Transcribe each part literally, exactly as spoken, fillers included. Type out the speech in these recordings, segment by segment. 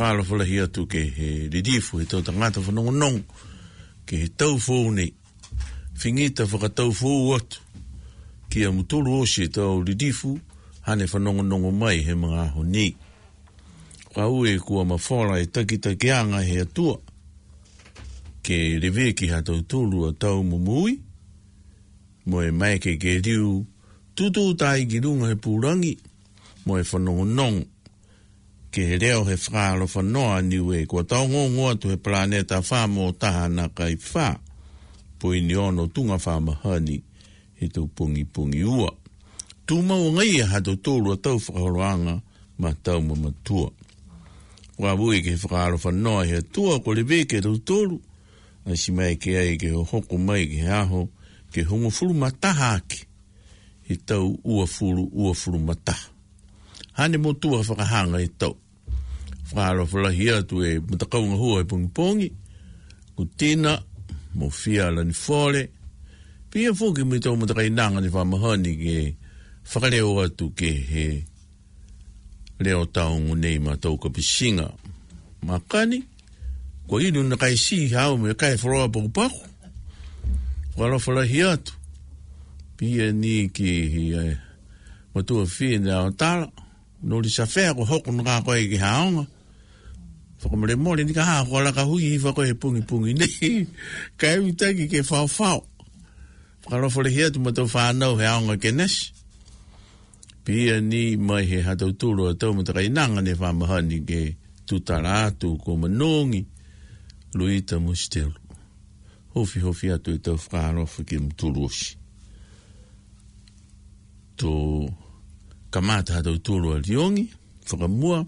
whaala whalahi atu ke he ridifu, he tau tangata whanongonong, ke he tau fōu nei, whingita whakatau fōu atu, kia mutulu o se tau ridifu, hane whanongonongo mai he mga aho nei. Kwa ue kua mawhora e takita ke anga he atua, ke rewe ki ha tau tulu a tau mumui, mo e mai ke ke riu, tutu tai ki runga he pūrangi, mo e whanongonong, ke he reo he whāro whanoa niwe, kua tau ngongoa tu he planeta whā mō taha na kai whā, po i ni ono tunga whā mahani, he tau pungi pungi ua. Tu mau ngai ha tau tōru a tau whakaroanga, ma tau mamatua. Kua wui ke whakaaro whanoa he atua, ko le veke tau tōru, a si mai ke ai ke hoko mai ke aho, ke hongo furu mataha ake, he tau ua furu, ua furu mataha. Hane mo tua whakahanga e tau. Whakaaro whalahi atu e matakaunga hua e pungi pongi, ku tina, mo fia lani fore, pia fōki me tau matakai nanga ni whamahani ke whakareo atu ke he leo taungu nei ma tau ka pisinga. Makani, kua inu na kai si hao me kai wharoa paku paku. Whakaaro whalahi atu, pia ni ki hi matua fia ni ao tala, no li sa whea ko hoko nga koe ki haonga. Whakamare mori ni ka haa ko alaka hui hi whakoe pungi pungi nei. Ka ewi taki ke whao whao. Whakaro whalehi atu matau whanau he aonga ke nasi. Pia ni mai he hatau tūro a tau matakai nanga ne whamahani ke tutara atu ko manongi. Luita mustelu. Hofi hofi atu e tau whakaro whake mturoshi. To kamata hatau tūro a liongi. Whakamua.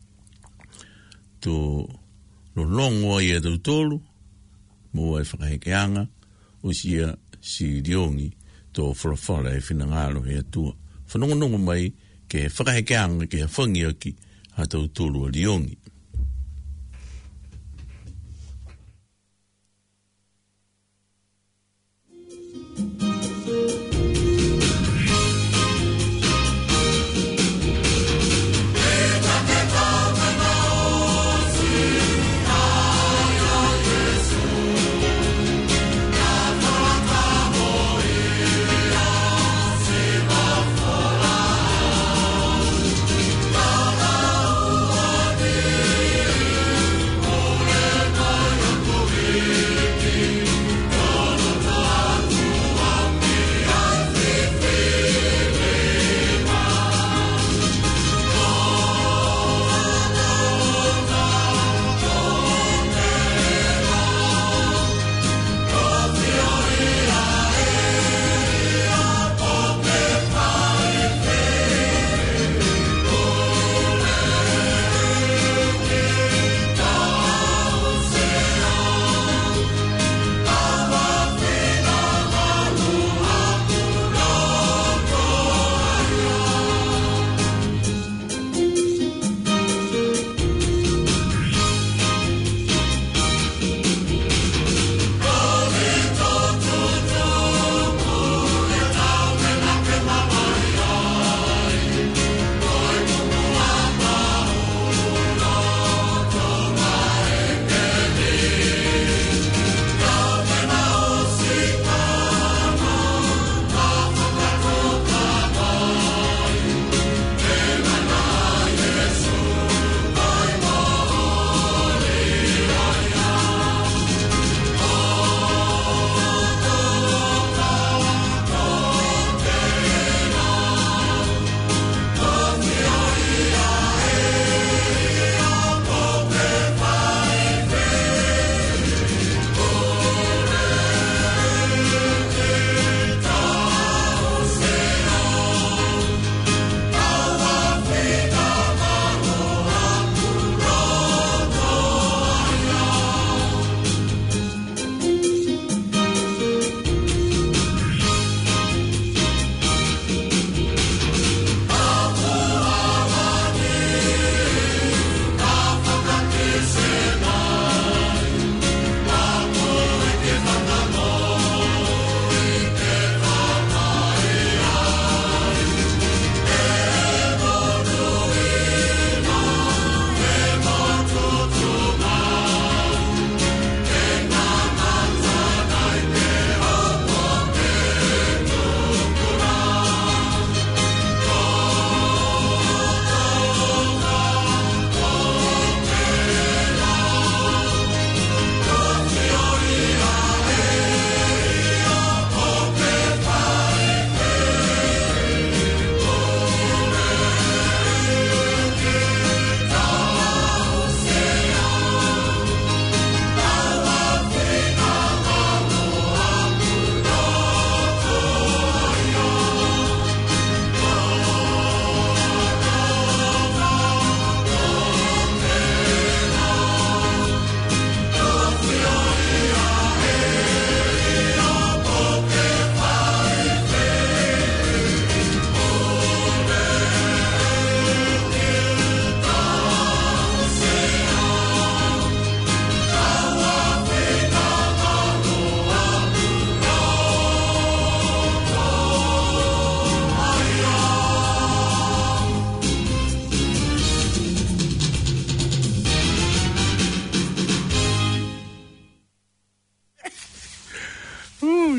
To lo longo i e tau tōru. Mua e whakahekeanga. Usia si liongi to whalawhala e whinangaro he atua. Whanongonongo mai ke whakahekeanga ke whangi aki hatau tōru a liongi. Yeah.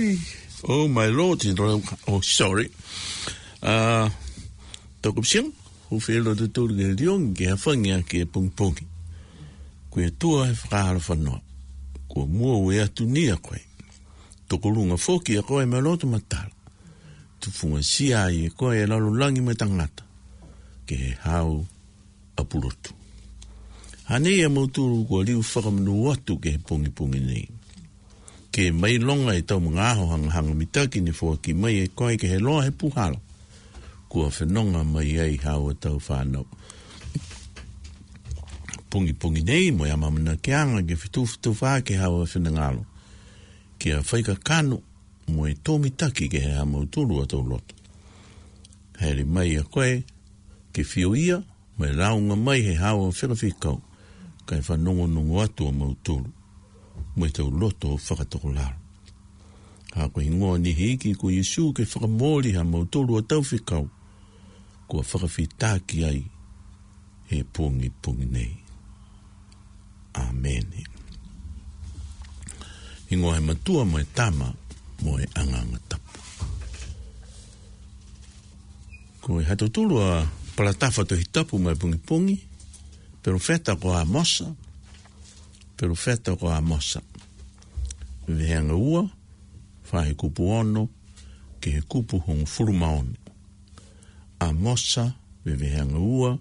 Ui. Oh my lord. Oh, sorry. Uh, Toko psiang. Ho whelo te tōru ke riong ke hawhangia ke pungpungi. Koe tua he whakahara whanua. Kua mua ue atu nia koe. Toko runga whoki a koe me loto matala. Tu funga sia i e koe e lalo langi me tangata. Ke he hau apurotu. Hanei a mauturu kua liu whakamanu atu ke he pungi pungi nei. Ke mai longa e tau mga aho hanga hanga mitaki ni whoki mai e koe ke he loa he puhala. Kua whenonga mai ei hau tau whanau. Pungi pungi nei mo ya mamana ke anga ke whitu whitu wha ke hau a whenangalo. Ke a whaika kano mo e tōmi taki ke he hamauturu a tau loto. Heri mai a koe ke whio ia mo e raunga mai he hau a whenawhikau kai whanongo nungo atu a mauturu mo e tau loto o whakatoko laro. Ha koe ingoa ni hiki ko Yesu ke whakamori ha mauturu a tau whikau kua whakawhitaki ai he pungi pungi nei. Amen. Ingoa he matua mo e tama mo e anganga tapu. Ko e hatutulu a palatafa to hitapu mo e pungi pungi, pero feta ko a mosa, pero feta ko a mosa. Veheanga ua, whahe kupu ono, ke he kupu hong furuma ono. A mosa, veheanga ua,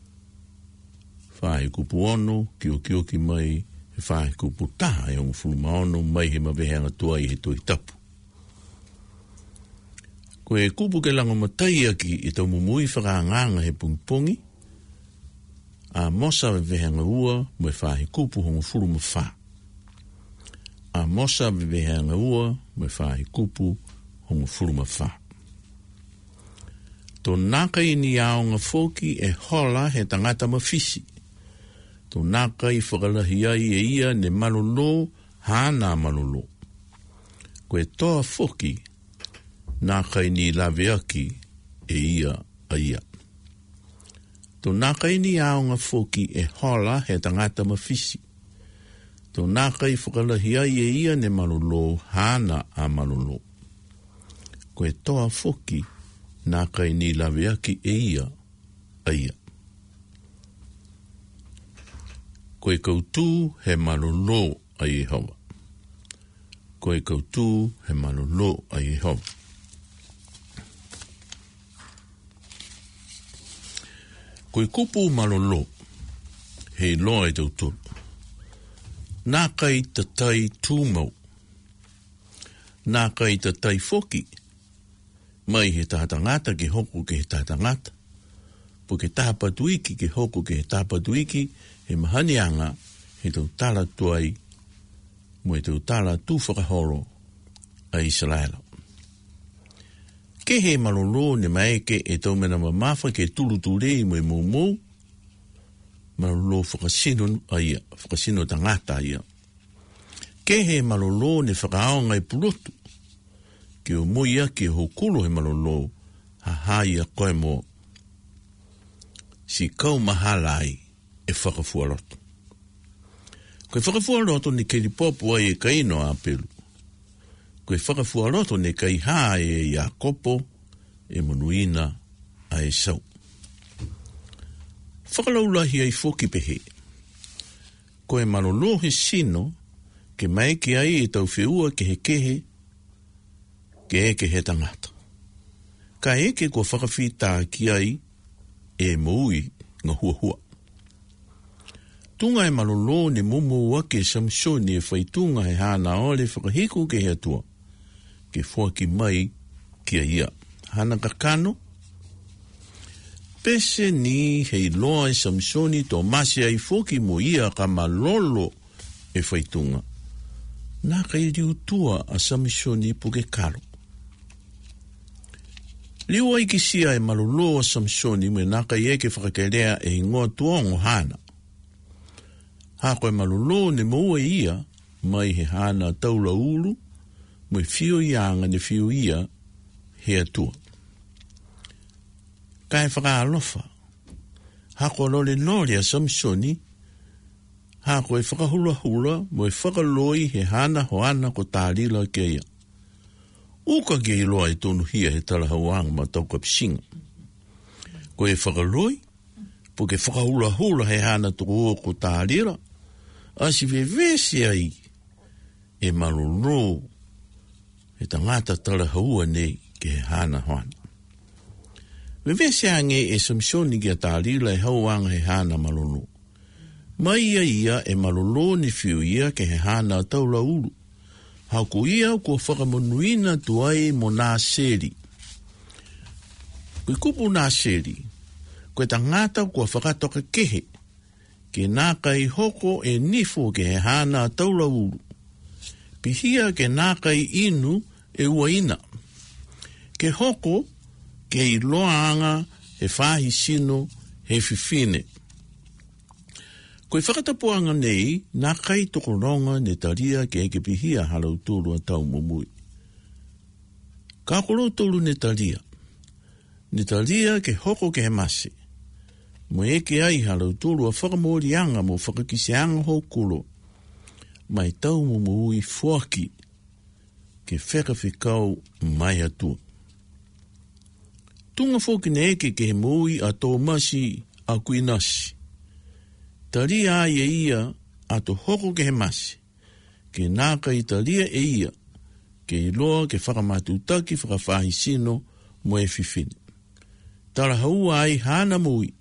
whae kupu ono, ki o ki o ki mai, he whae kupu taha e hong furuma ono, mai he maweheanga tua i he tui tapu. Ko e kupu ke lango matai aki i tau mumui whakaanganga he pungipungi, a mosa veheanga ua, mo e whae kupu hong furuma wha. A mosa veheanga ua, mo e whae kupu hong furuma wha. Tō naka i ni aonga whoki e hola he tangata mawhisi. Tō naka i whakalahi ai e ia ne malolo hana malolo. Koe toa whoki naka i ni lawe aki e ia a ia. Tō naka i ni aonga whoki e hola he tangata mawhisi. Tō naka i whakalahi ai e ia ne malolo hana a malolo. Koe toa whoki nā kai ni lawe aki e ia, a ia. Koe kautū he malolo a Yehova. Koe kautū he malolo a Yehova. Koe kupu malolo he loa e tauturu. Nā kai tatai tūmau. Nā kai tatai whoki. Mai he tātangata ke hoku ke he tātangata. Po ke tāpatuiki ke hoku ke he tāpatuiki, he mahanianga he tau tala tuai, mo he tau tala tūwhakahoro a Israela. Ke he malolo ne maeke e tau mena mamafa ke tuluturei mo e mōmou, malolo whakasino a ia, whakasino tangata ia. Ke he malolo ne whakaonga e purotu, ke o moia ke hokulu he malolo ha haia koe mo si kau mahalai e whakafuaroto. Koe whakafuaroto ni kei popo ai e kaino a pelu. Koe whakafuaroto ni kei haa e Iakopo e monuina a e sau. Whakalaulahi ai whoki pehe. Koe malolo he sino ke mai ke ai e tau whiua ke he kehe ke eke he tangata. Ka eke kua whakawhita ki ai e moui ngā hua hua. Tunga e malolo ne momo wake Samsoni e whaitunga he hana ole whakahiku ke he atua. Ke whaki mai ki a ia. Hana kakano. Pese ni hei loa e Samsoni tō masi ai whoki mo ia ka malolo e whaitunga. Nā kai riutua a Samsoni puke karo. Liu ai ki sia e malolo a Samsoni me naka i eke whakakerea e ingoa tuongo hana. Ha koe malolo ne moua ia mai he hana taula ulu mo e whio ianga ne whio ia he atua. Kai whakaalofa. Ha koe lole nori a Samsoni ha koe whakahula hula mo e whakaloi he hana hoana ko tārila ke ia. Uka ke i loa i tonu hia he tala hauanga ma tau kapisinga. Ko e whakaloi, po ke whakahula hula he hana tuku o ko tālira, asi vevese ai e malolo e tangata tala haua nei ke he hana hoana. Vevese ange e samsoni ki a tālira e hauanga he hana malolo. Mai ia ia e malolo ni whiu ia ke he hana taula uru. Hauko ia kua whakamonuina tuai mo nā seri. Kui kupu nā seri, koe tangata kua whakatoka kehe, ke nā kai hoko e nifo ke he hana taula uru. Pihia ke nā kai inu e uaina. Ke hoko ke i loanga he whahi sino he whiwhine. Koe whakatapuanga nei, nā kai tokoronga ne taria ke eke pihia halau tūru a tau mumui. Ka koro tūru ne taria. Ne taria ke hoko ke he masi. Mo eke ai halau tūru a whakamorianga mo whakakiseanga ho kulo. Mai tau mumui fuaki ke whakawhikau mai atua. Tunga fōki ne eke ke he mui a tō masi a kuinasi. Taria ia ia a to hoko ke he masi, ke nāka i taria e ia, ke i loa ke whakamatutaki whakawhahi sino mo e whiwhine. Tara haua ai hana mui.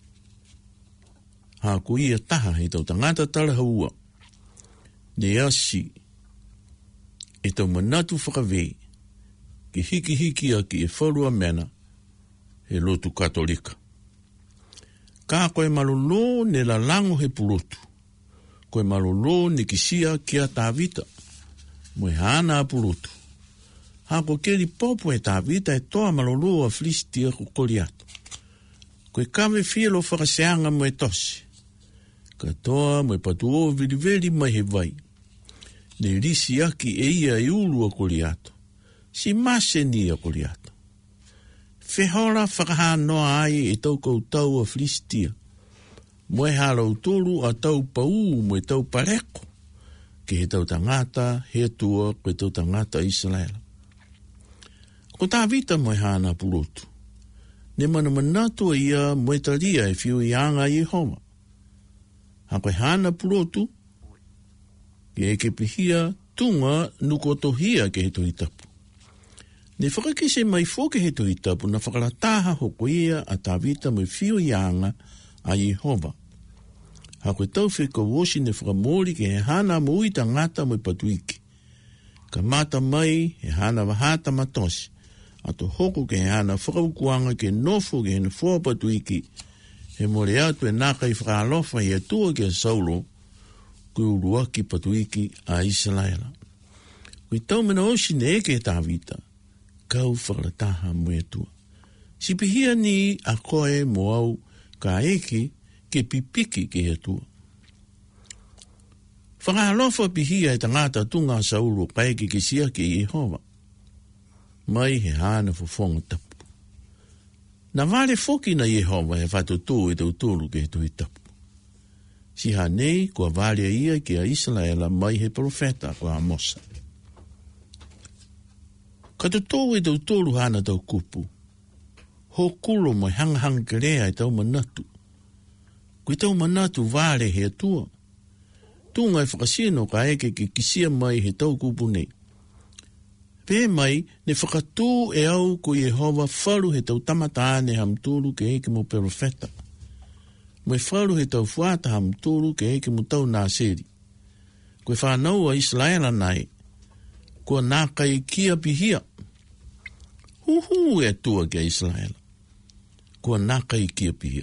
Ha ko ia taha he tau tangata tara haua. Ne asi, e tau manatu whakawei, ke hiki hiki a ki e wharua mena, he lotu katolika. Ka koe malolo ne la lango he purotu. Koe malolo ne kisia kia tāwita. Moe hana purotu. Ha ko keri popo e tāwita e toa malolo a flistia ko koriato. Koe kawe fielo whakaseanga moe tosi. Ka toa moe patuo vili vili mai he vai. Ne risi aki e ia e ulu a koriato. Si mase ni a koriato. Whehora whakahanoa ai e tau koutau a Filistia. Moe halau tolu a tau pau moe tau pareko. Ke he tau tangata, he tua, koe tau tangata Israel. Ko tā vita moe hana purotu. Ne mana manatua ia moe taria e whiu i anga i homa. Ha koe hana purotu, ke eke pihia tunga nukotohia ke he tui tapu. Ne whakakise mai fōke he tui tapu na whakarataha hoko ia a tāwita mai whio ianga a Yehova. Ha koe tau whika wosi ne whakamori ke he hana mui ta ngata mai patuiki. Ka mata mai he hana wahata matosi. A to hoko ke he hana whakaukuanga ke nofo ke he na fua patuiki. He more atu e naka i whakalofa i atua ke saulo ke uruaki patuiki a Israela. Koe tau mena osi ne eke he tāwita. Kau whakarataha moe tua. Si pihia ni a koe mo au ka eke ke pipiki ke he tua. Whakahalofa pihia e tangata tunga sauro ka eke ke sia ke Yehova. Mai he hana fofonga tapu. Na vale foki na Yehova he whatoto e tau tolu ke he tui tapu. Si ha nei kua vale ia ke a Israela mai he profeta ko a Mosa. Kato tō e tau tōru hana tau kupu. Ho kulo mai hangahanga ke rea e tau manatu. Kui tau manatu vare he atua. Tūnga e whakasino ka eke ke kisia mai he tau kupu nei. Pē mai ne whakatū e au ko Yehova wharu he tau tamataane hamtūru ke eke mo perofeta. Mai wharu he tau fuata hamtūru ke eke mo tau nāseri. Koe whanau a Israela nai. Kua nākai kia pihia. Huhu e tua ke Israel. Kua nākai kia pihia.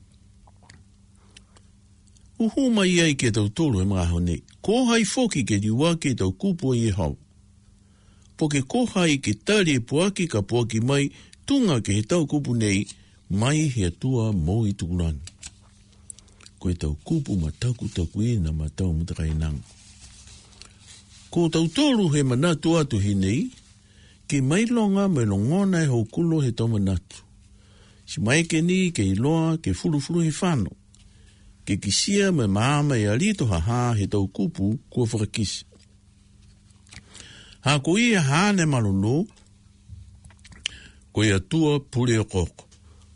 Huhu mai ai ke tau tolu e mga hone. Kohai foki ke diwa ke tau kupu e hau. Po ke kohai ke tari e puaki ka puaki mai tunga ke he tau kupu nei mai he atua mo i tukulani. Koe tau kupu ma taku taku ina ma tau mutakai nanga. Ko tau tolu he manatu atu hinei, ke mailonga me longona e haukulo he tau manatu. Si mai ke ni ke iloa ke fulu-fulu he whano. Ke kisia me maama e alito haha he tau kupu kua whakakisi. Ha ko ia hane malolo, ko ia tua pule o koko.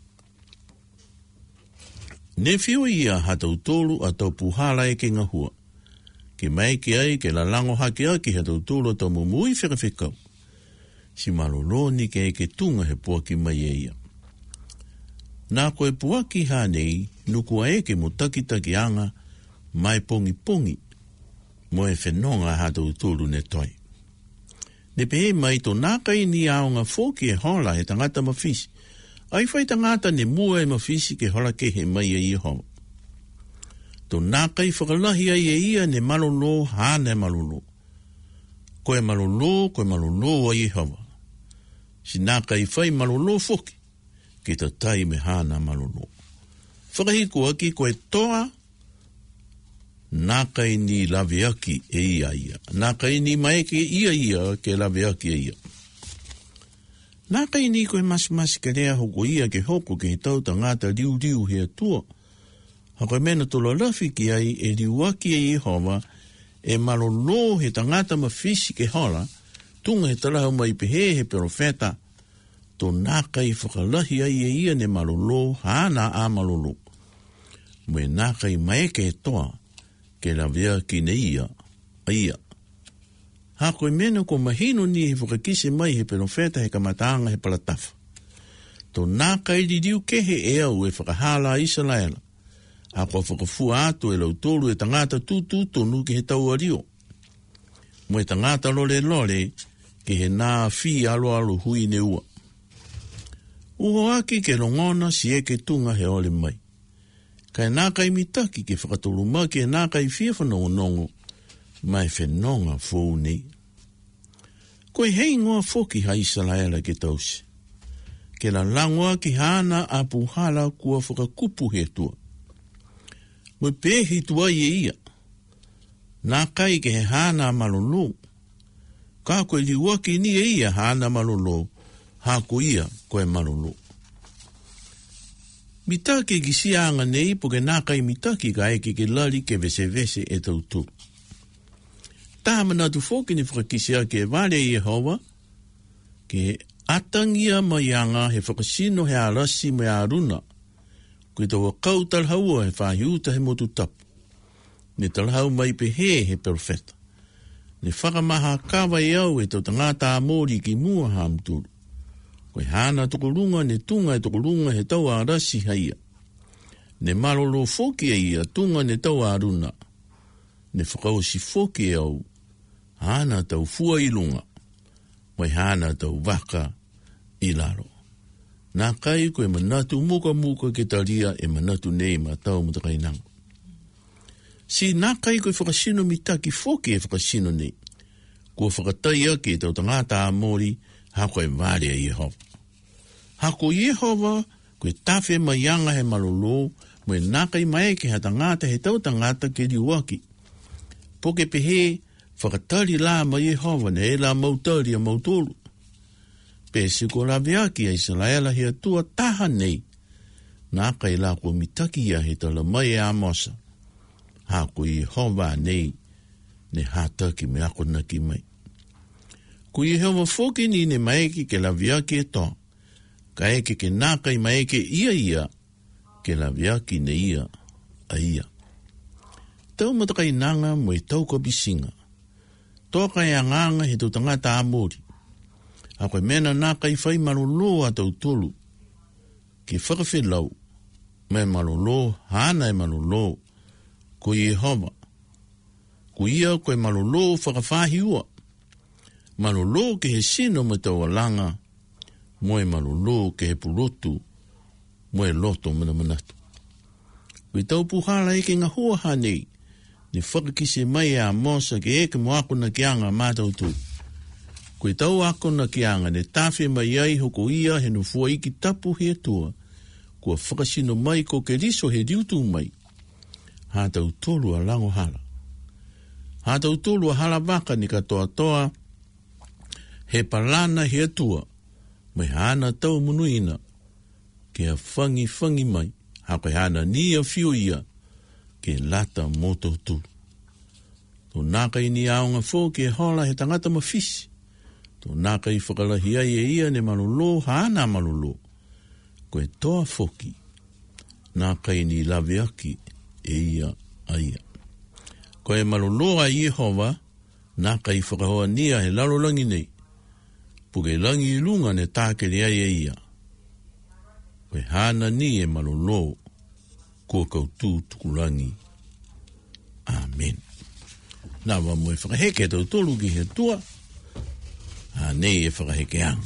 Ne whio ia hatau tolu a tau puhala e ke ngahua. Ke mai ke ai ke la lango hake a ki hatau tolu a tau mumui whekawhekau. Si malolo ni ke e ke tunga he pua ki mai e ia. Nā koe pua ki hanei, nukua e ke mutakitaki anga, mai pongi pongi, mo e whenonga hatau tolu ne toi. Ne pehe mai to nākai ni aonga fōki e hola he tangata mawhisi, ai whai tangata ne mua e mawhisi ke hola ke he mai e ia hoa. To nākai whakalahi ai e ia ne malolo hāne malolo. Koe malolo, koe malolo ai e hoa. Si nākai whai malolo fōki, ke ta tai me hāna malolo. Whakahiko aki koe toa, nākai ni laweaki e ia ia. Nākai ni maeke ia ia ke laweaki e ia. Nākai ni koe masimasi ke rea hoko ia ke hoko ke he tau tangata riu riu hea tua. Hako mena tolo lafi ki ai e riuaki e Iehova e malolo he tangata mawhisi ke hola, tunga he talahau mai pehe he profeta, to nākai whakalahi ai e ia ne malolo hāna a malolo. Mwe nākai maeke e toa, ke la vea ki ne ia, a ia. Ha koe mena ko mahino ni he whakakise mai he profeta he kamatanga he palatafa. To nākai li riu kehe e au e whakahala Isalaela. Ha koe whakafua atu e lau tolu e tangata tutu tonu ke he tau ario. Mo e tangata lore lore ke he nā whi alo alo hui ne ua. Uho aki ke longona si e ke tunga he ole mai. Kai nākai mitaki ke whakatolu mai ke nākai fia whanongo nongo mai whenonga fōu nei. Koe hei ngoa whoki ha Isalaela ke tausi. Ke la langoa ki hana a puhala kua whakakupu he tua. Mo pehi tua i e ia. Nākai ke he hana malolo. Ka koe liua ki ni e ia hana malolo. Ha ko ia koe malolo. Mitake ki sianga nei po ke nākai mitaki ka eke ke lari ke vese vese e tau tu. Tāmana tu fōki ni whakakisia ke vare i Yehova, ke atangia maianga he whakasino he arasi me aruna, koe tau kau talhaua he whahiuta he motu tapu. Ne talhau mai pe he he perfeta. Ne whakamaha kawa i au e tau tangata amori ki mua hamturu. Koe hana tokorunga ne tunga e tokorunga he tau arasi haia. Ne malolo fōki e ia tunga ne tau aruna. Ne whakausi fōki e au. Hana tau fua i lunga. Mai hana tau waka i laro. Nā kai koe manatu muka muka ke taria e manatu nei ma tau matakainanga. Si nā kai koe whakasino mitaki fōki e whakasino nei. Kua whakatai ake tau tangata amori ha koe vare a Yehova. Ha ko Yehova koe tawhe maianga he malolo mo e nā kai mai ke ha tangata he tau tangata ke riuaki. Poke pehe whakatari la ma Yehova ne e la mautari a mautolu. Pese ko la veaki a Isalaela hea tua taha nei. Nā kai la ko mitaki ia he tala mai e amosa. Ha ko Yehova nei ne hataki me ako naki mai. Ko Yehova foki ni ne maeki ke la veaki e toa. Ka eke ke nā kai maeke ia ia ke la veaki ne ia a ia. Tau matakai nanga mo i tau ka bisinga. Toka e anganga he tau tangata amori. A koe mena nā kai whai malolo a tau tolu. Ke whakawhilau. Me malolo, hana e malolo. Ko Yehova. Ko ia koe malolo whakawhahi ua. Malolo ke he sino me tau alanga. Mo e malolo ke he purotu. Mo e loto mana manatu. Koe tau puhala e ke ngahua hanei. Ni whakakise mai a mosa ke eke mo ako na kianga mātau tu. Koe tau ako na kianga ne tawhi mai ai hoko ia he no fua iki tapu hea tua. Kua whakasino mai ko ke riso he riutu mai. Hātau tolu a lango hala. Hātau tolu a hala waka ni ka toa toa. He palana hea tua. Mai hana tau munuina. Ke a whangi whangi mai. Hako hana ni a whio ia. Ke lata moto tu. Tō nākai ni aonga fō ke hola he tangata mawhisi. To nā kai whakalahia ia ia ne malolo, hana malolo. Koe toa foki. Nā kai ni lawe aki e ia a ia. Koe malolo a Yehova, nā kai whakahoa nia he lalolangi nei. Puke langi i lunga ne tākere ai e ia. Koe hana ni e malolo, kua kautū tukulangi. Amen. Nā wa moe whakaheke tau tolu ki he tua, a nei e whakaheke ang.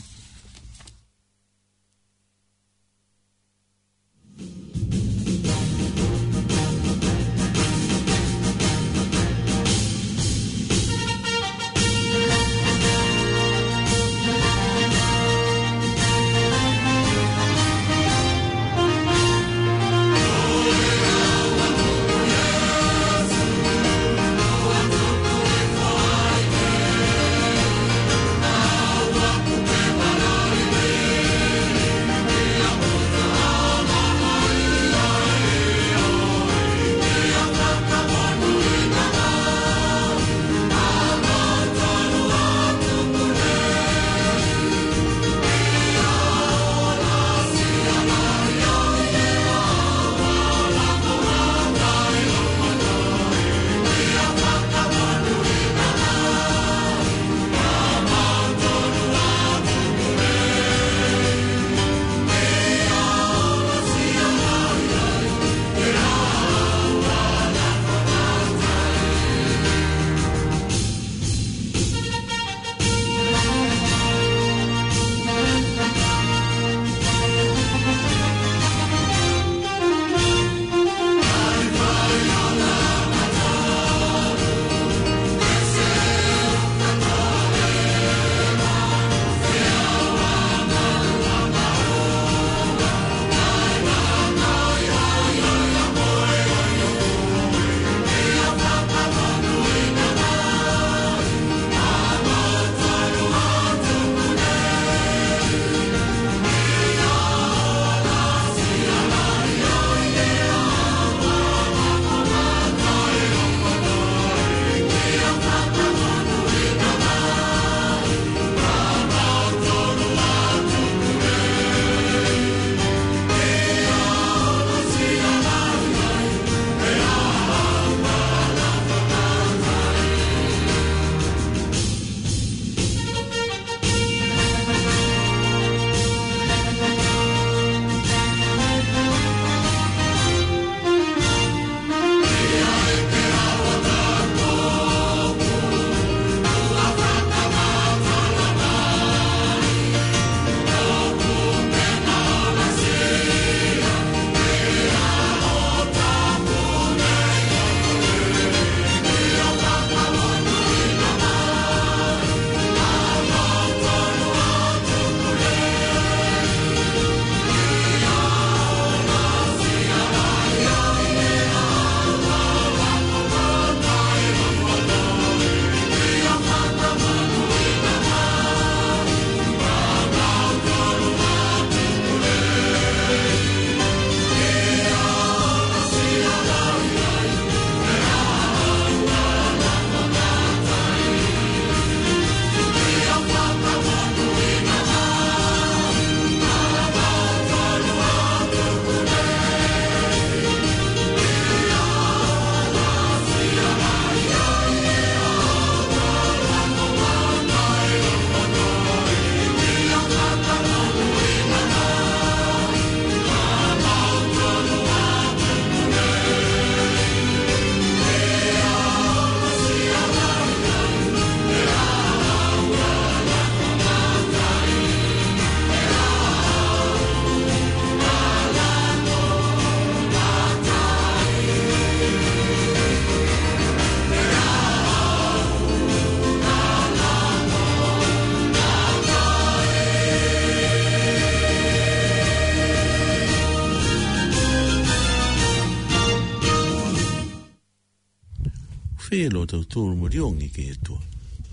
whelo tau tōru moriongi ke he tua.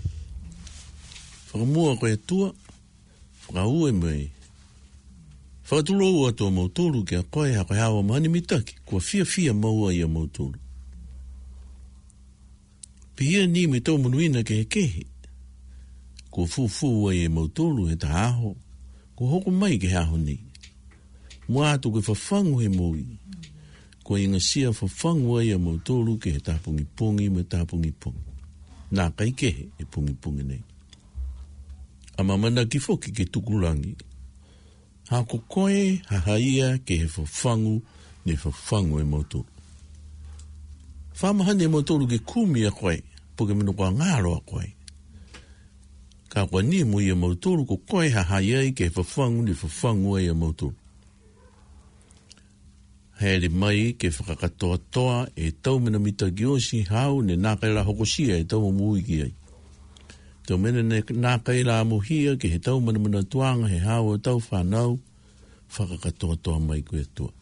Whakamua koe tua, whakaue mai. Whakaturo ua tō mautoro ke a koe ha koe hawa mahani mitaki, kua fia fia maua ia mautoro. Pihia ni me tō manuina ke he kehe, ko fufu e mautolu e taho, ko hoko mai ke haho ni. Mua atu ke whafangu he mui, ko inga sia whafangu e mautolu ke he tapungi pungi me tapungi pungi. Nā kai kehe e pungi pungi nei. A mamana ki foki ke tukulangi, ha ko koe ha haia ke he whafangu ne whafangu e mautolu. Whamahane e mautolu ke kumi a koe, poke mino kwa ngaro a koe. Ka kwa ni mo ia mautolu ko koe ha haia ke whafangu ni whafangu e a mautolu. Here mai ke whakakatoa toa e tau mena mita ki osi hau ne nākai la hokosia e tau mui ki ai. Tau mena ne nākai la amuhia ke he tau mena mena tuanga he hau e tau whanau whakakatoa toa mai koe tua.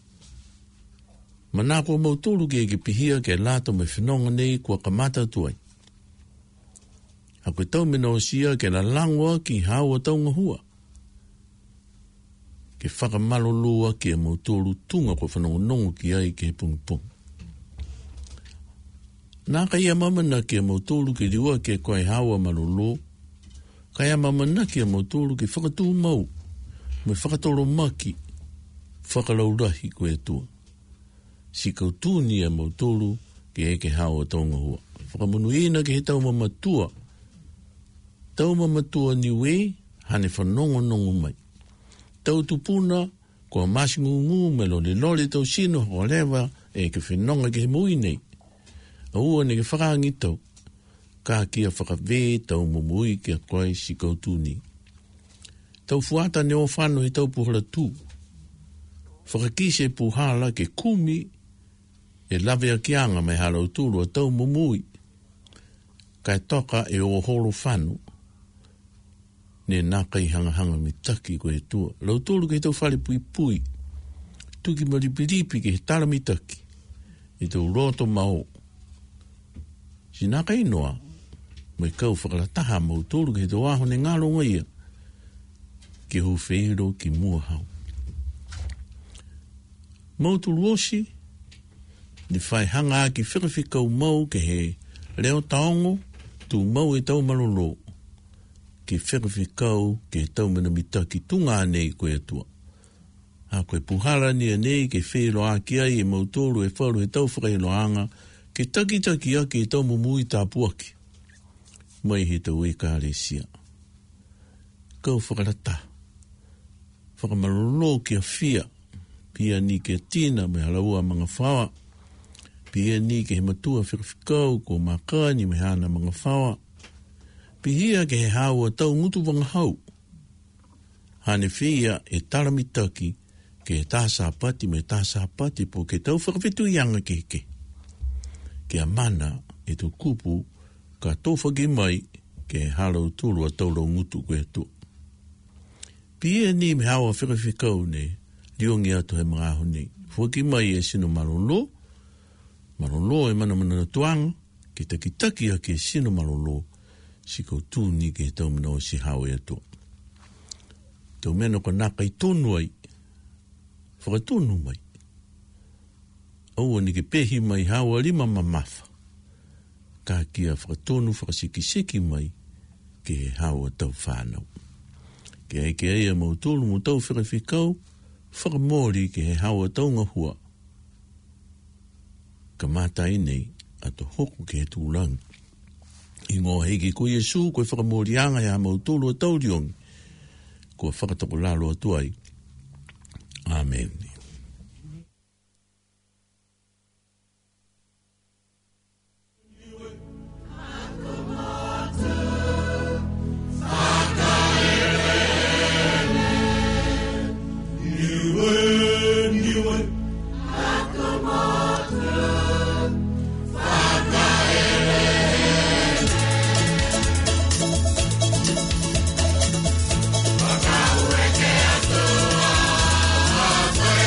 Manako mautolu ke ke pihia ke lato me whinonga nei kua kamata tuai. A koe tau mena osia ke la langwa ki hau o tau ngahua. Ke whakamaloloa ki a mautolu tunga ko whanongonongo ki ai ke he pungipungi. Nā ka ia mamana ki a mautolu ke riua ke koe hawa malolo, ka ia mamana ki a mautolu ke whakatū mau, me whakatoro maki, whakalaurahi koe tua. Si kautūni a mautolu ke eke hawa taunga hua. Whakamunuina ke he tau mamatua, tau mamatua niwe, hane whanongonongo mai. Tau tupuna, kua masingungu me lo le lole tau sino ho lewa e ke whenonga ke he mui nei. A ua ne ke whakaangi tau, ka kia whakawe tau mumui ke a koe si kautūni. Tau fuata ne o whano i tau puhala tū. Whakakise puhala ke kumi e lawe a kianga me halau tūru a tau mumui. Kai toka e o holo whanu. Ne nākai hanga hanga me taki koe tua. Lau tōru ke tau whare pui pui. Tuki maripiripi ke he tara mi taki. E tau roto mao. Si nākai noa. Mai kau whakarataha mau tōru ke he tau aho ne ngalo ngaia. Ke hu wheiro ki mua hau. Mau tulu osi. Ni whai hanga ki whikawhikau mau ke he leo taongo. Tu mau e tau malolo. Ke whekawhikau ke tau mena mitaki tunga nei koe atua. Ha koe puhara ni a nei ke whero a ki ai e mautoro e wharu e tau whakailoanga ke takitaki ake e tau mumui tāpuaki. Mai he tau e kāre sia. Kau whakarata. Whakamarolo ki a whia. Pia ni ke tina me halaua mga whawa. Pia ni ke he matua whekawhikau ko makani me hana mga whawa. Pihia ke he hau a tau ngutu wanga hau. Hane whia e taramitaki ke he tāsa pati me tāsa pati po ke tau whakawhitu ianga ke ke. Ke a mana e tu kupu ka tōwhaki mai ke he halau tūru a taulau ngutu koe tu. Pihia ni me hau a whakawhikau ne riongi atu he mga ahu nei. Whaki mai e sino marolo. Marolo e mana mana tuanga ke takitaki a ke sino marolo. Si kau tūni ke tau mana o si hau e ato. Tau mena ko naka i tonu ai, whakatonu mai. Aua ni ke pehi mai hau a lima mamafa. Ka kia whakatonu whakasikisiki mai ke hau a tau whanau. Ke ai ke ai a mautolu mo tau whakawhikau, whakamori ke he hau a tau ngahua. Ka mātai nei ato hoku ke he tūlangi. I ngō heiki ko Yesu koe whakamorianga e a mautolo a tauriongi. Ko whakatako lalo atuai. Amen. Bye.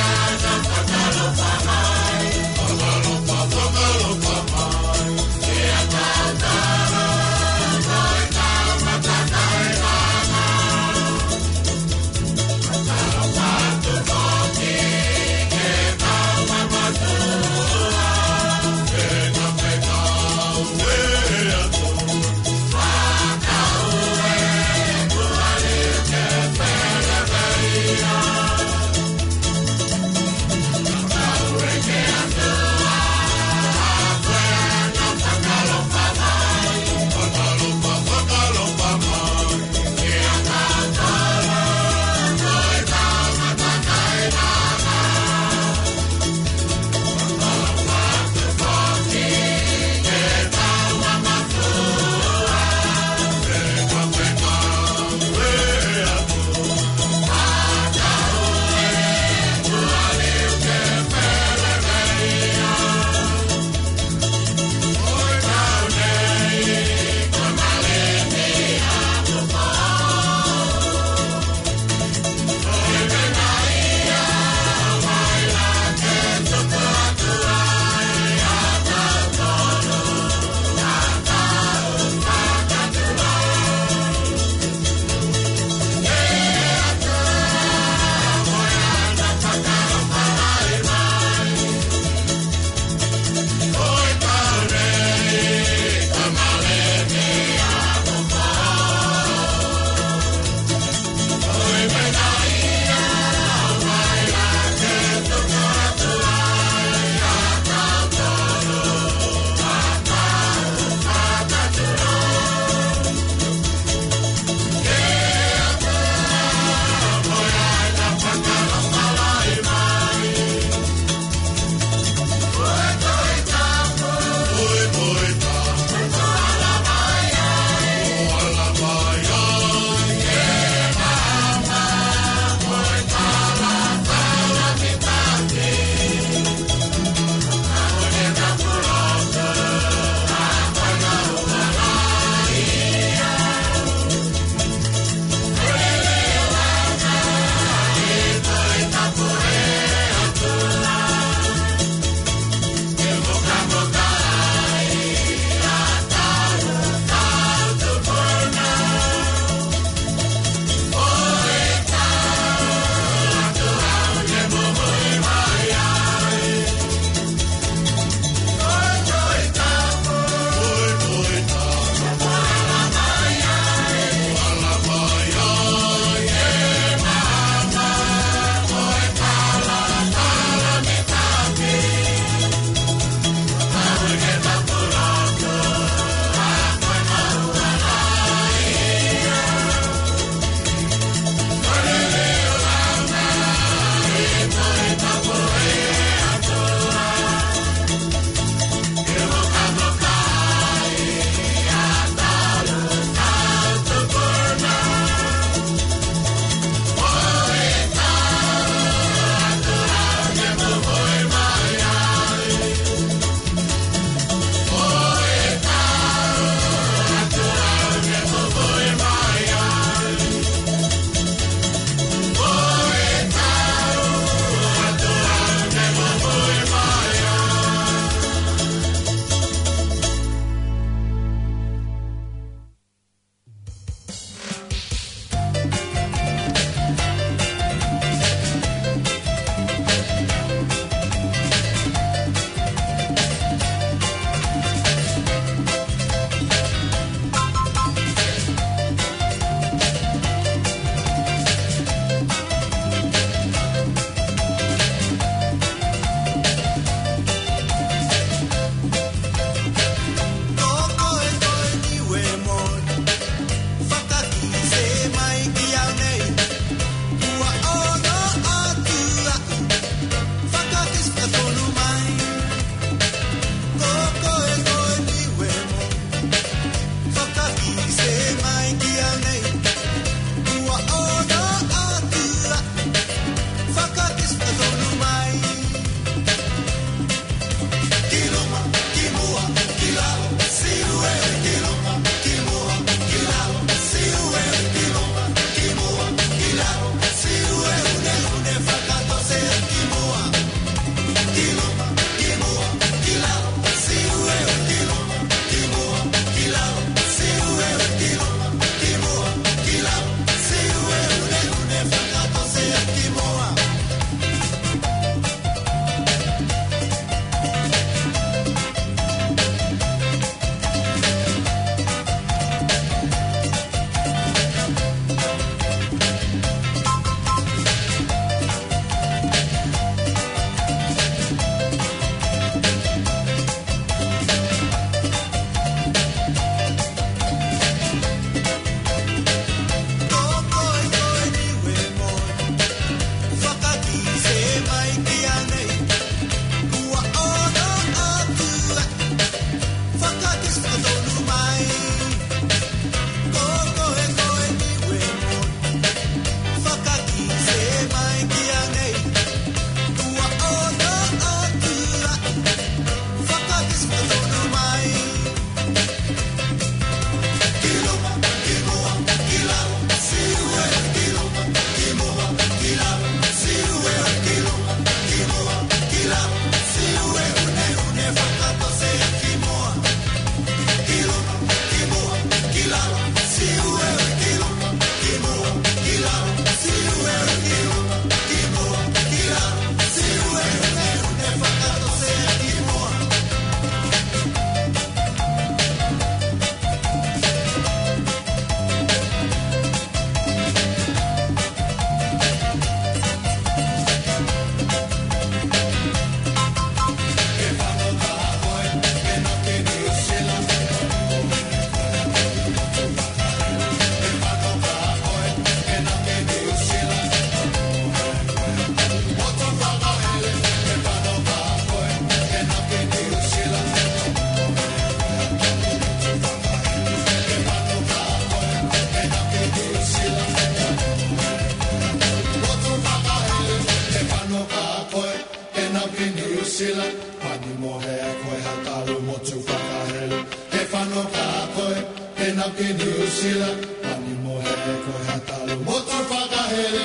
usila pani mohe ko hatalu motor pagahere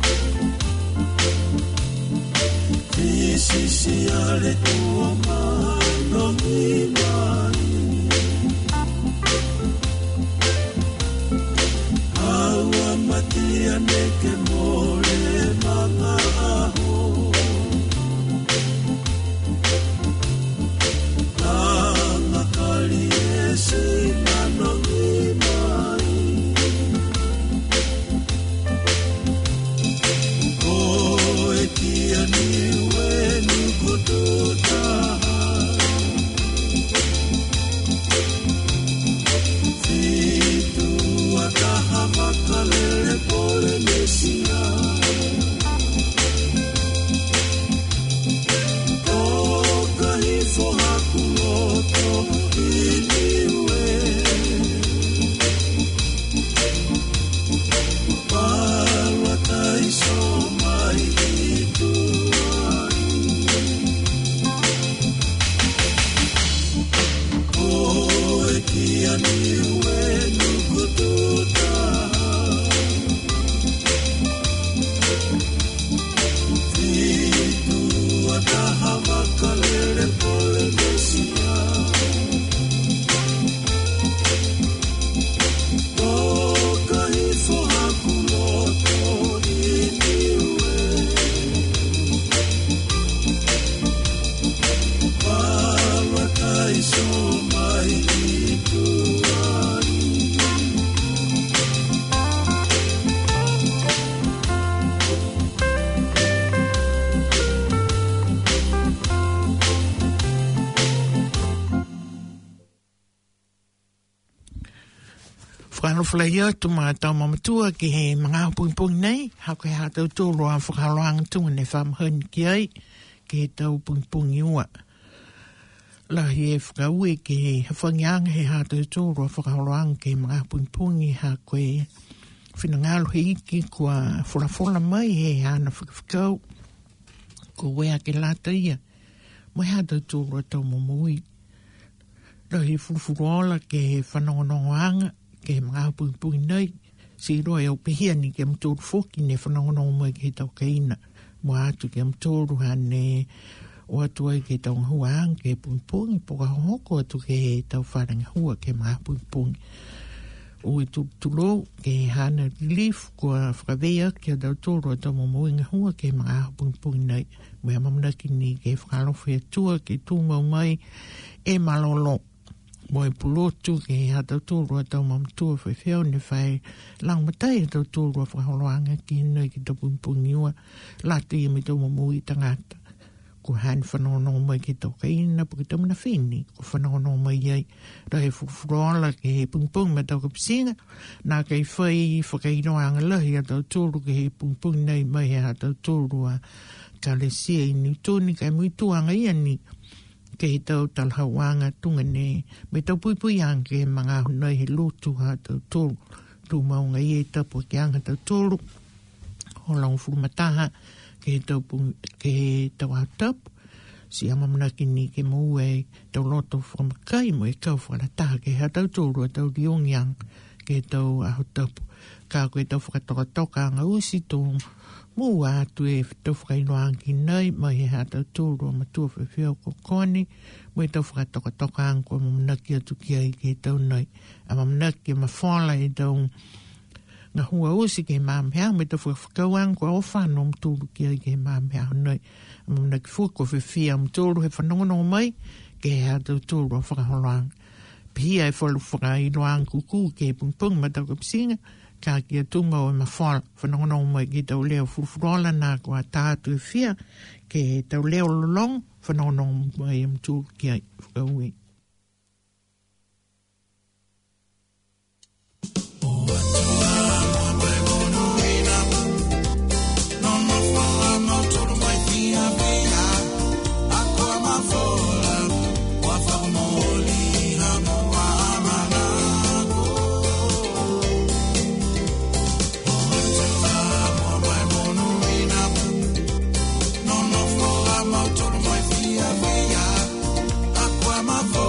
Sisi ale tuoma Whakalo whalai tu mga tau mamatua ki he mga pung-pung nei, hau ke ha tau tōro a whakaloang tunga ne whamhun ki ai, ki he tau pung-pung iua. Lahi e whakaue ki he hawhangiang he ha tau tōro a whakaloang ki mga pung-pung i ha koe whinangalo he iki kua whulawhula mai he hana whakawhakau, ko wea ke lata ia, mai ha tau tōro a tau mamui. Lahi furufurola ke he whanongonongoanga, ke mga pung-pung nei, si roa au pehia ni ke mtoru foki ne whanongonongo mai ke tau keina. Mua atu ke mtoru hane o atu ai ke tau huang ke pung-pung, poka hoko atu ke tau wharanga hua ke mga pung-pung. Ui tulo ke hana relief kua whakawea ke tau toro tau mamuinga hua ke mga pung-pung nei. Mua mamanaki ni ke whakalofi atua ke tūmau mai e malolo. Mo e pulotu ke hatau tōrua tau mamtua whewheo ne whai lang matai hatau tōrua whakaholoanga ki hinoi ki tau pungpungiua lata ia me tau mamui tangata. Ko han whanono mai ki tau kaina po ki tau mana whini ko whanono mai iai rahe fufurola ke he pungpung me tau kapisinga nā kei whai whakairoanga lahi hatau tōru ke he pungpung nei mai he hatau tōrua ka le sia ini tōni kai muituanga ia ni ke he tau talhawanga tunga ne, me tau pui pui ang ke mga hunai he lotu ha tau tōru, tū maunga i e tapu ke anga tau tōru, ho lang furumataha, ke he tau, ke he tau hatapu, si amamanaki ni ke mau e tau loto whamakai mo e kau whanataha, ke he tau tōru a tau riongiang, ke he tau ahutapu, ka koe tau whakatokatoka anga usi tō, mua atu e tau whakainoangi nei, mai he hata tūro matua whewheo ko koni, mai tau whakatokatoka angko mamanaki atu ki ai ke tau nei. A mamanaki ma whala e tau ngā hua usi ke māmhea, mai tau whakakau angko o whano mtūru ki ai ke māmhea nei. A mamanaki fuko whewhea mtūru he whanongono mai, ke he hata tūro whakaholoang. Pia e whalu whakainoang kuku ke pungpung matau kapisinga, ka kia tuma o ma whala, whanongono mai ki tau leo furufurola nā kua tātu e whia, ke tau leo lolong, whanongono mai am tū ki ai whakaui. My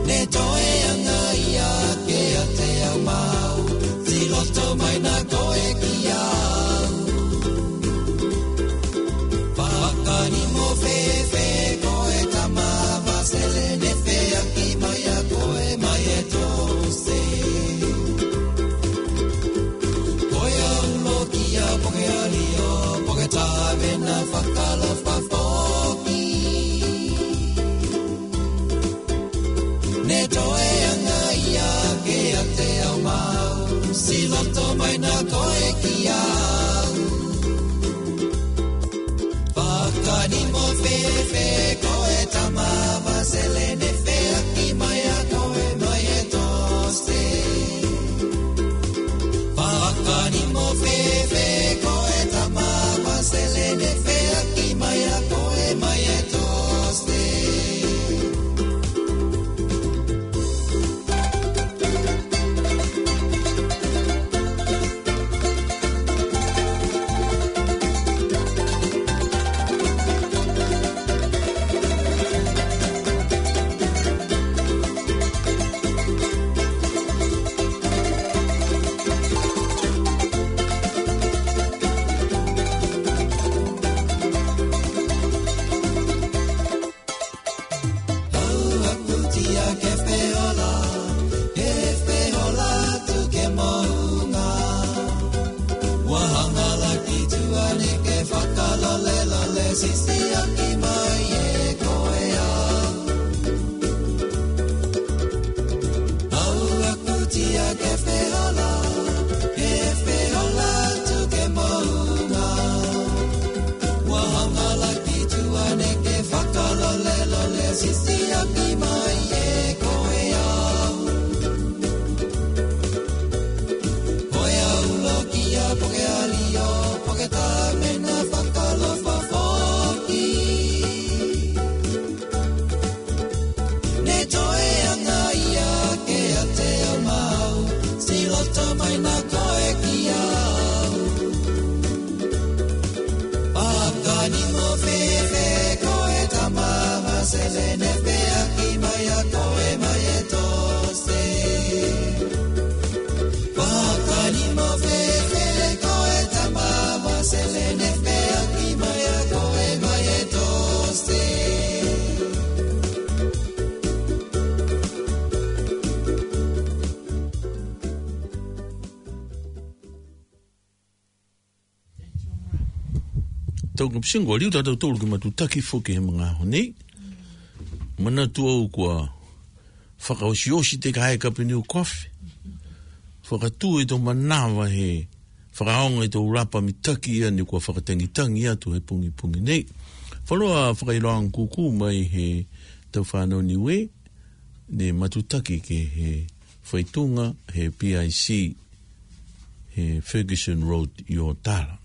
Ne toe anga ia ke a te au mau, si loto mai na koe ki au. Pakani mo fefe koe tama vasele ne fea ki mai a koe mai e tose. Koe au lo ki a poke alio, poke tawe na whakalo whafoki. Ne toe anga ia ke a te au mau, si loto mai na koe ki au. Pakani mo fefe koe tama vasele ne fea ki mai a koe mai e tose. Pakani mo fefe koe tama vasele ne fea ki mai a koe mai e tose. Tau ka pisingo, liu tātou tōru ki matutaki whoke he mga hone. Mana tu au kua whakaosi-osi te ka hae kapini o kofi. Whakatu e tō manawa he whakaonga e tō rapa mi taki ia ni kua whakatangitangi atu he pungi pungi nei. Whaloa whakailoang kuku mai he tau whanau niwe, ne matutaki ke he whaitunga he P I C he Ferguson Road i o Tara.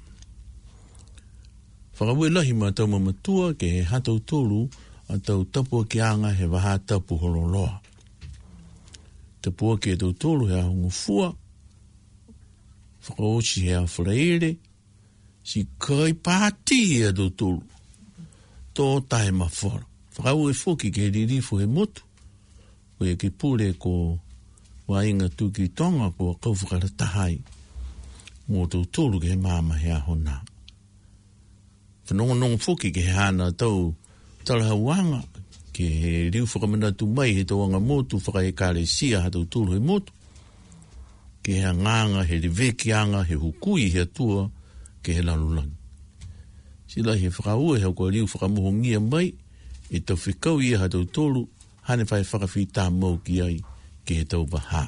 Whakawe lahi ma tau mamatua ke he hatau tōru a tau tapua ki anga he waha tapu hololoa. Tapua ke tau tōru he ahungu fua, whakaosi he awharaere, si kai pāti e tau tōru, tō tae mawhara. Whakawe whoki ke he ririfu he motu, o e ke pule ko wainga tuki tonga ko a kauwhakaratahai, mō tau tōru ke he māma he ahona. Whanonga whoki ke he hana tau talahauanga, ke he riu whakamanatu mai he tauanga motu whakaekare sia hatau tūru he motu, ke he nganga, he rivekianga, he hukui he atua, ke he lalulangi. Sila he whakaue heo kua riu whakamohongia mai, e tau whikau ia hatau tūru, hane whai whakawhita mau ki ai, ke he tau baha.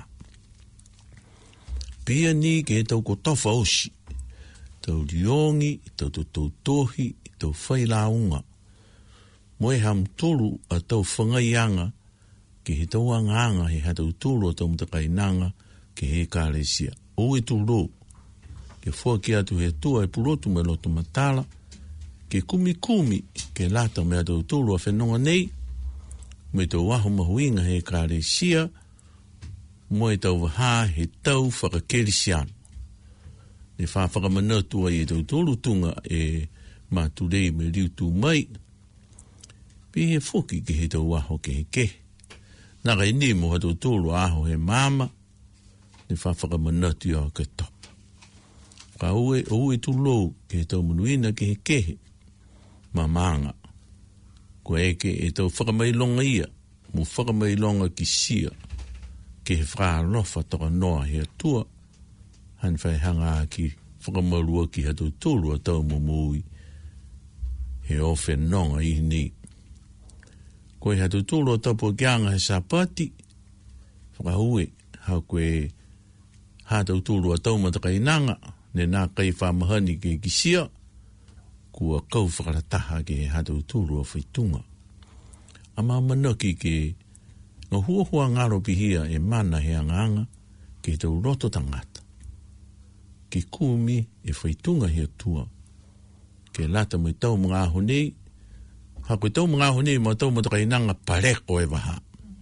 Pia ni ke he tau ko tofa osi, tau riongi, tau tau tau tohi, tau whailaunga. Moe ham tolu a tau whangaianga, ke he tau anga he hatau tolu a tau mutakainanga, ke he kāresia. O e tūro, ke fua ki atu he tua e purotu me lotu matala, ke kumi kumi, ke lata me atau tolu a whenonga nei, me tau waho mahuinga he kāresia, moe tau waha he tau whakakerisiano. Ne wha whakamanautua i tau tolu tunga e māturei me riu tū mai, pe he whoki ke he tau waho ke he ke. Nā kai ni mo hatu tūlu aho he mama, ni whawhaka manati o ke topa. Ka ue, ue tu lou ke tau munuina ke he kehe, ma maanga. Ko eke e tau whakamailonga ia, mu whakamailonga ki sia, ke he whālofa toka noa he atua, han whai hanga ki whakamarua ki hatu tūlu a tau mumui, he ofe nonga i ni. Ko he hatu tūlu a tapu kianga he sapati, whakaue, hau koe hatu tūlu a tau matakainanga, ne nā kai whamahani ke ki sia, kua kau whakarataha ke hatu tūru a whaitunga. A mā manaki ke ngā hua hua ngaro pihia e mana he anganga ke tau roto tangata. Ke kumi e whaitunga he atua. Ke lata mai tau mga aho nei, ha koe tau mga aho nei ma tau matakainanga pareko e waha.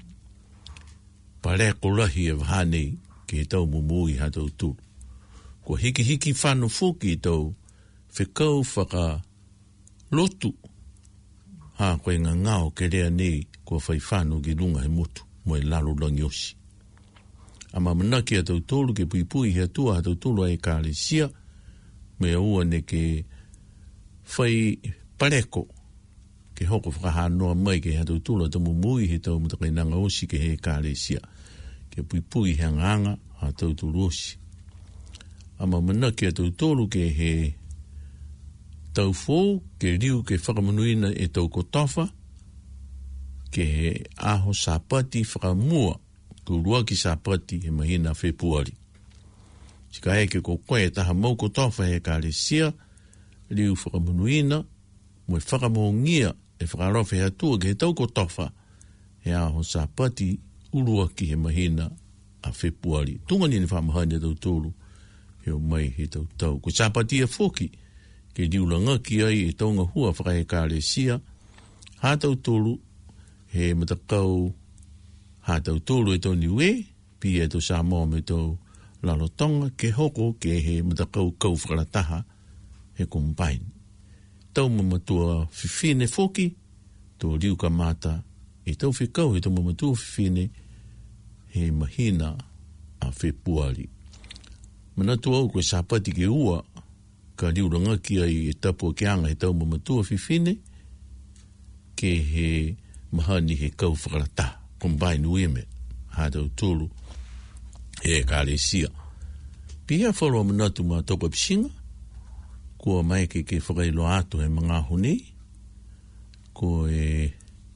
Pareko lahi e waha nei ke tau mumui hatu tūru. Ko hiki hiki whanu fuki tau whikau whaka lotu. Ha koe ngā ngāo ke rea nei kua whai whanu ki runga he motu mo e lalo langi osi. A mamanaki a tau tolu ke pui pui he atua a tau tolu a e kāre sia me a ua ne ke whai pareko ke hoko whakahanoa mai ke he tau tolu a tamu mui he tau matakainanga osi ke he kāre sia. Ke pui pui he nganga a tau tolu osi. Ama manaki a tau tolu ke he tau fō, ke riu ke whakamanuina e tau kotofa, ke he aho sāpati whakamua, ku rua ki sāpati he mahina whepuari. Sika e ke ko koe taha mau kotofa he kāre sia, riu whakamanuina, mo e whakamongia e whakarofe he atua ke he tau kotofa, he aho sāpati urua ki he mahina a whepuari. Tungani ni whamahani a tau tolu, he o mai he tau tau. Ko sāpati e whoki, ke diulanga ki ai e taunga hua whakahe kāre sia, hā tau tolu, he matakau, hā tau tolu e tau niwe, pi e tau Samoa me tau lalotonga, ke hoko ke he matakau kau whakarataha, he kumbaini. Tau mamatua whiwhine whoki, tau riu ka mata, e tau whikau he tau mamatua whiwhine, he mahina a whepuari. Manatu au koe sāpati ke ua, ka riuranga ki ai e tapu ke anga he tau mamatua whiwhine, ke he mahani he kau whakarata, combine ueme, hā tau tūru, he kāre sia. Pia wharo manatu ma taupa pisinga, kua mai ke ke whakailo ato he mga honi, ko e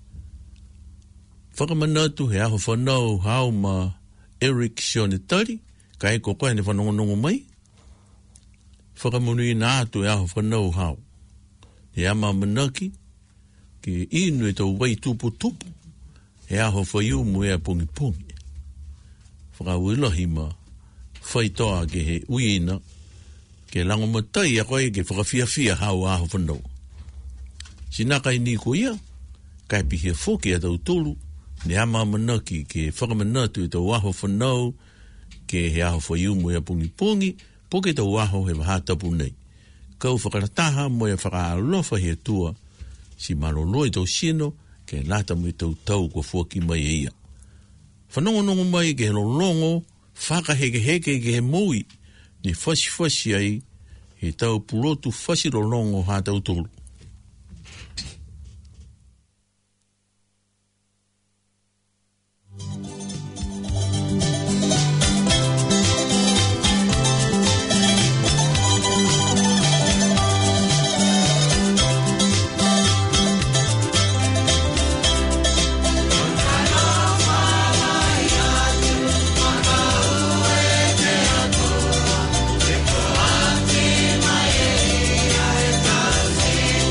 whakamanatu he aho whanau hao ma Eric Sionetari, ka e ko koe ne whanongonongo mai, whakamunu i nā atu e aho whanau hao. He ama manaki, ke inu e tau wai tupu tupu, he aho whaiu mu ea pungi pungi. Whakauilahi ma, whai toa ke he uina, ke lango matai a koe ke whakawhia whia hao aho whanau. Sinakai ni ko ia, kai pihe whoki a tau tolu, ne ama manaki ke whakamanatu e tau aho whanau, ke he aho whaiu mo ea pungi pungi, poke tau aho he waha tapu nei. Kau whakarataha mo ea whakaalofa he tua, si maroloi tau sino, ke lata mo e tau tau kua fuaki mai e ia. Whanongonongo mai ke he lolongo, whakaheke heke ke he moui, ni whasi whasi ai, he tau purotu whasi lolongo ha tau tolu. Thank you.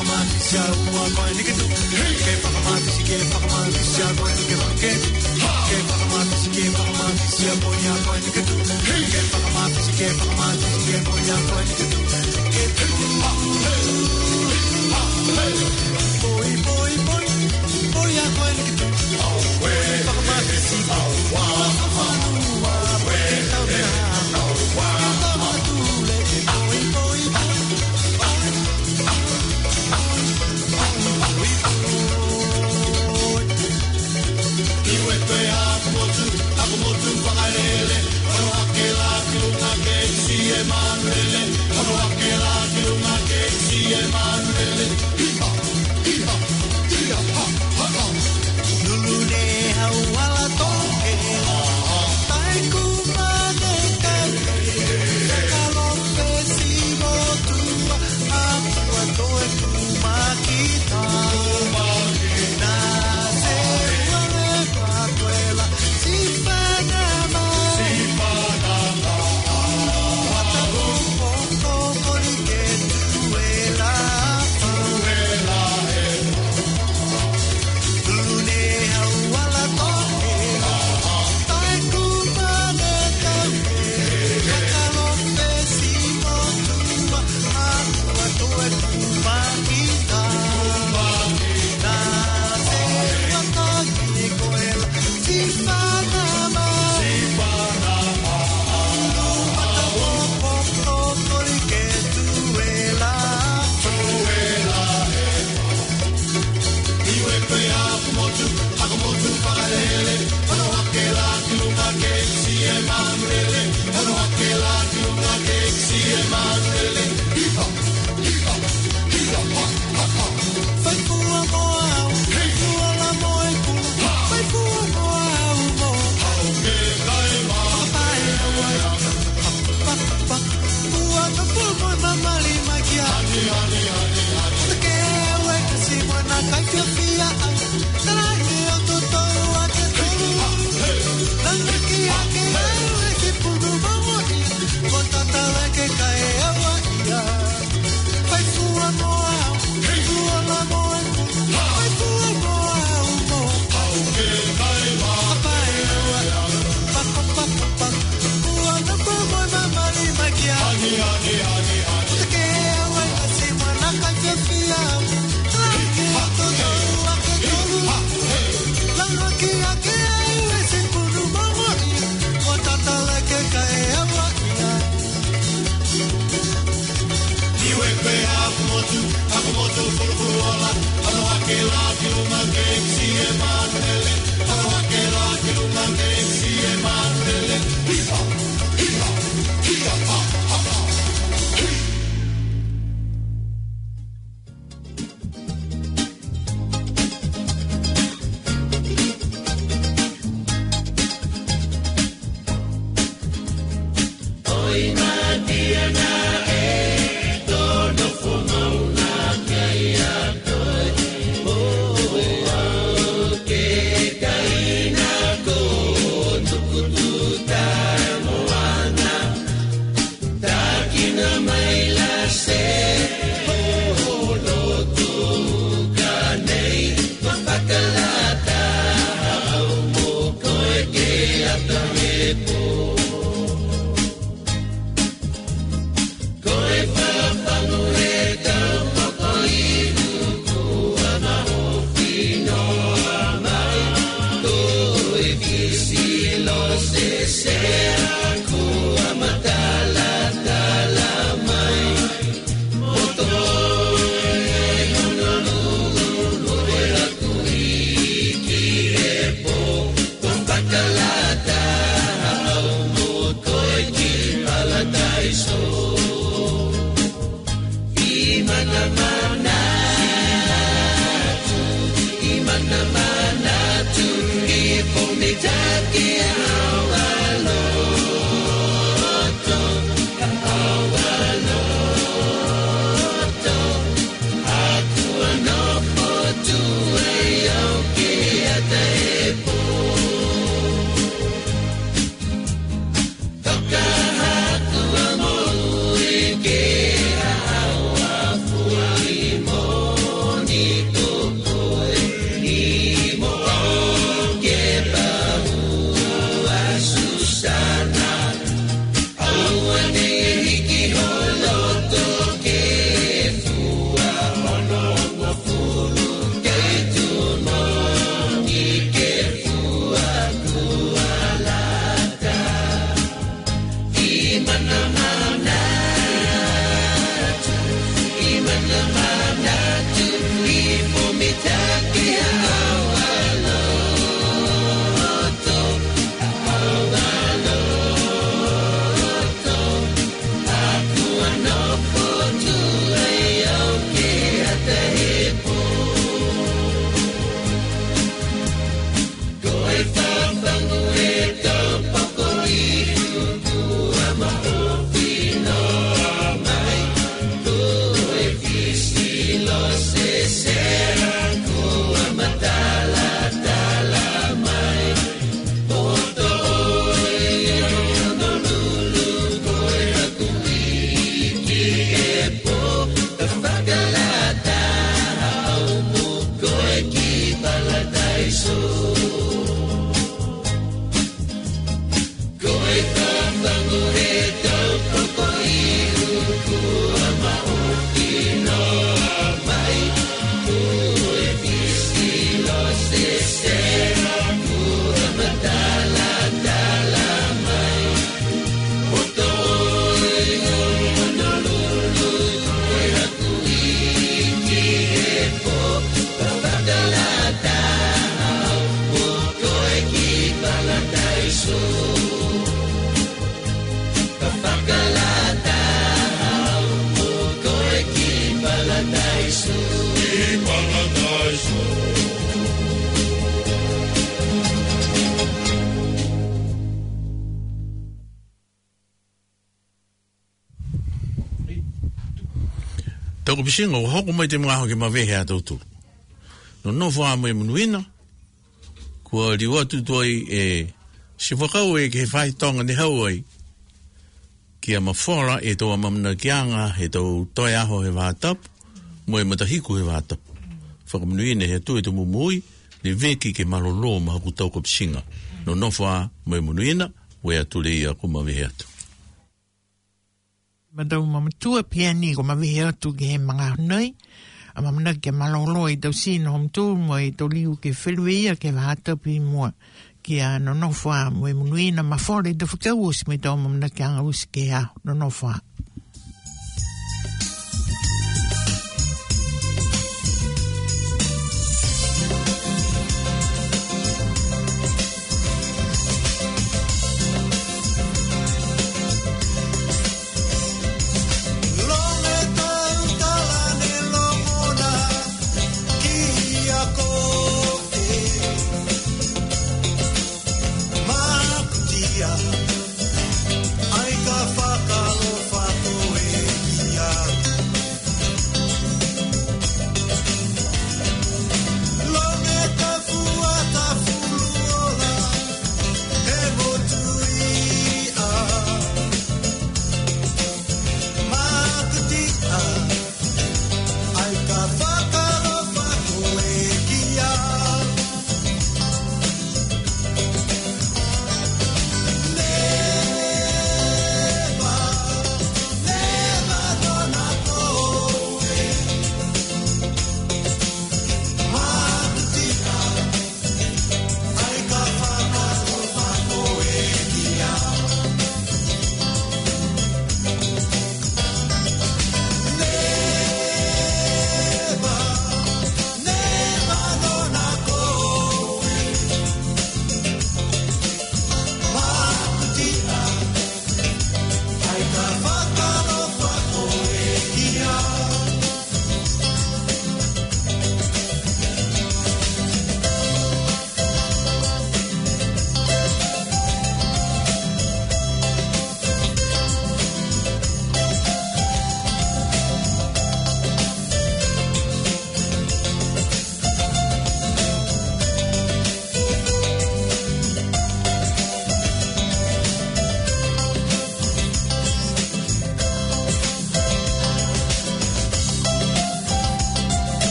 whakamatisia ua koe ni ke tu. Ke whakamatisi ke whakamatisia koe ni ke whake. Ke whakamatisi ke whakamatisia poia koe ni ke tu. Ke whakamatisi ke whakamatisi ke poia koe ni ke tu. Ke tu. Boi, boi, boi, poia koe ni ke tu. Whakamatisi ke whakamanua koe ke tau te hana. Ke tau na tūle ke boi, boi, boi. Iwe pe akumotu, akumotu whakarele. Ono ake la ki lunga ke si e manuele. Ono ake la ki lunga ke si e manuele. Iha, iha, iha, ha, ha, ha. Lulu ne hau ala toke. Tai kumane kare. Kakalope si motua. Akua toe kumakita. Na se uale pakuela. Si panama. Si panama. Wata kupongo kori ke tuela. Tuela e. Lune hau ala toke. Tai kumane kare. Kakalope si motua. Akua toe kumakita. Na se wata kine koela. Si panama. Si panama. Wata kupongo kori ke tuela. Tuela e. Iwe pe akumotu, akumotu whakarele. Ono ake la ki lunga ke si e manuele. Ono ake la ki lunga ke si e manuele. Iha, iha, iha, ha, ha, ha. Whai pua moa au, whai pua la moe ku. Whai pua moa au mo. Au ke kai ma. Whakapae au ai. Pa, pa, pa. Pua ka pua moe mamali makia. Hani, hani, hani, hani. Take awe ka si moana kai fia fia au. Tarahi au totoro ake tolu. Langa ki ake au e ki punu maua ia. Ko tatala ke kai awa ia. Whai pua moa au, whai pua la moe ku. Whai pua moa au mo. Au ke kai ma. Whakapae au ai. Pa, pa, pa, pa, pa. Pua ka pua moe mamali makia. Hani, hani, hani, hani. Take awe ka si moana kai fia fia au. Tarahi au totoro ake tolu. Langa ki ake au e si punu maua ia. Ko tatala ke kai awa ia. Iwe pe akumotu, akumotu fulufuala. Ano ake la ki lunga ke si e manuele. Ano ake la ki lunga ke si e manuele. Iha, iha, iha, ha, ha, ha. Oh, Toko pisinga o hoko mai te mga hoki mawehe a tautu. No no wha mai munuina. Kua riwa tutoi e si whakau e ke whai tonga ni hau ai. Kia mawhora e toa mamna kianga he tau toi aho he wātap. Moe matahiku he wātap. Whakamunuina he tu e tu mumui ni veki ke malolo mahaku tauko pisinga. No no wha mai munuina wea tule ia ku mawehe atu. Madau mamatua pia ni ko mawehe atu ke he mga nei. A mamana ke malolo i tau sino hom tu mo i tau liu ke wheluia ke wahatapi mua. Kia no no wha mo i munuina mawhore i tau whakau usi me tau mamana ke anga usi ke hao. No no wha. Ai ka whakalofa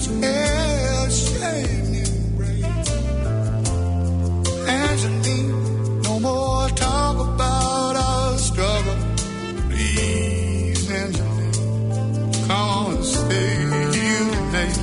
his hair shaved in braids. Angeline, no more talk about our struggle. Please, Angeline, come on and stay here today.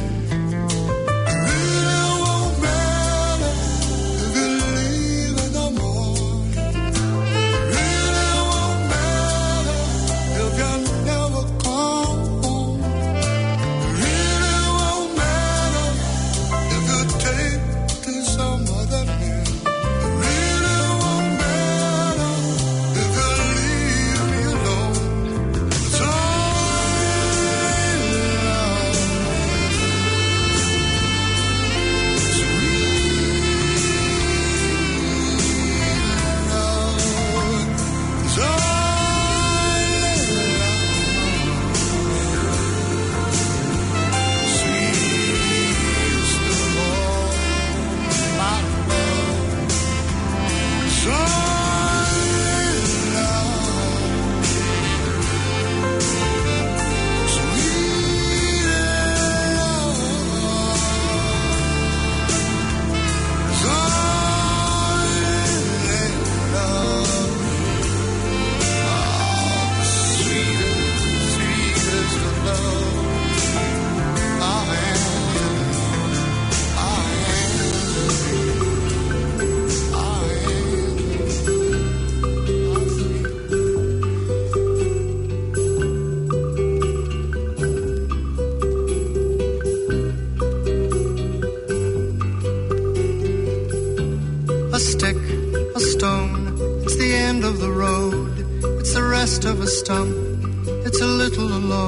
Of a stump, it's a little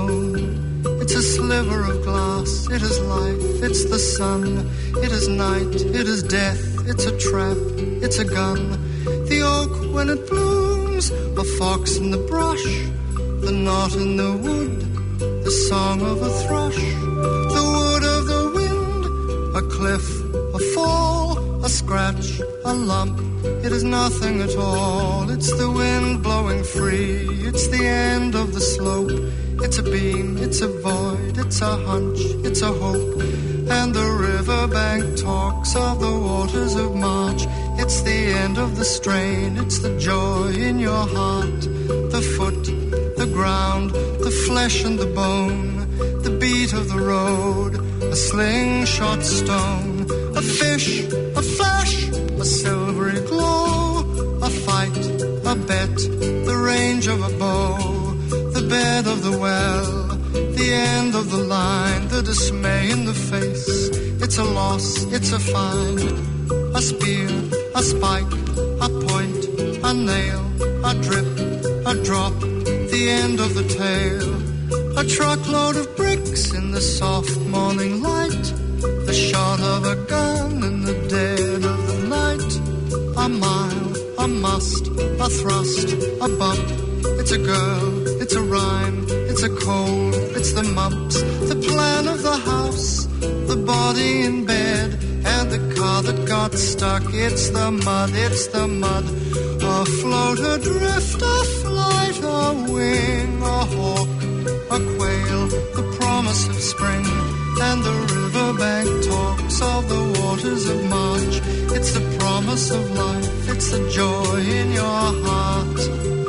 alone. It's a sliver of glass, it is life, it's the sun, it is night, it is death, it's a trap, it's a gun. The oak when it blooms, a fox in the brush, the knot in the wood, the song of a thrush, the wood of the wind, a cliff, a fall, a scratch, a lump. It is nothing at all, it's the wind blowing free, it's the end of the slope, it's a beam, it's a void, it's a hunch, it's a hope, and the riverbank talks of the waters of March, it's the end of the strain, it's the joy in your heart, the foot, the ground, the flesh and the bone, the beat of the road, a slingshot stone, a fish, a flash, a silvery glow, a fight, a bet, the range of a bow, the bed of the well, the end of the line, the dismay in the face, it's a loss, it's a find, a spear, a spike, a point, a nail, a drip, a drop, the end of the tale, a truckload of bricks in the soft morning light, the shot of a gun in the dead of the night, a mile, a must, a thrust, a bump, it's a girl, it's a rhyme, it's a cold, it's the mumps, the plan of the house, the body in bed, and the car that got stuck, it's the mud, it's the mud, afloat, adrift, a flight, a wing, a hawk, a quail, the promise of spring, and the riverbank talks of the waters of March. It's the promise of life, it's the joy in your heart.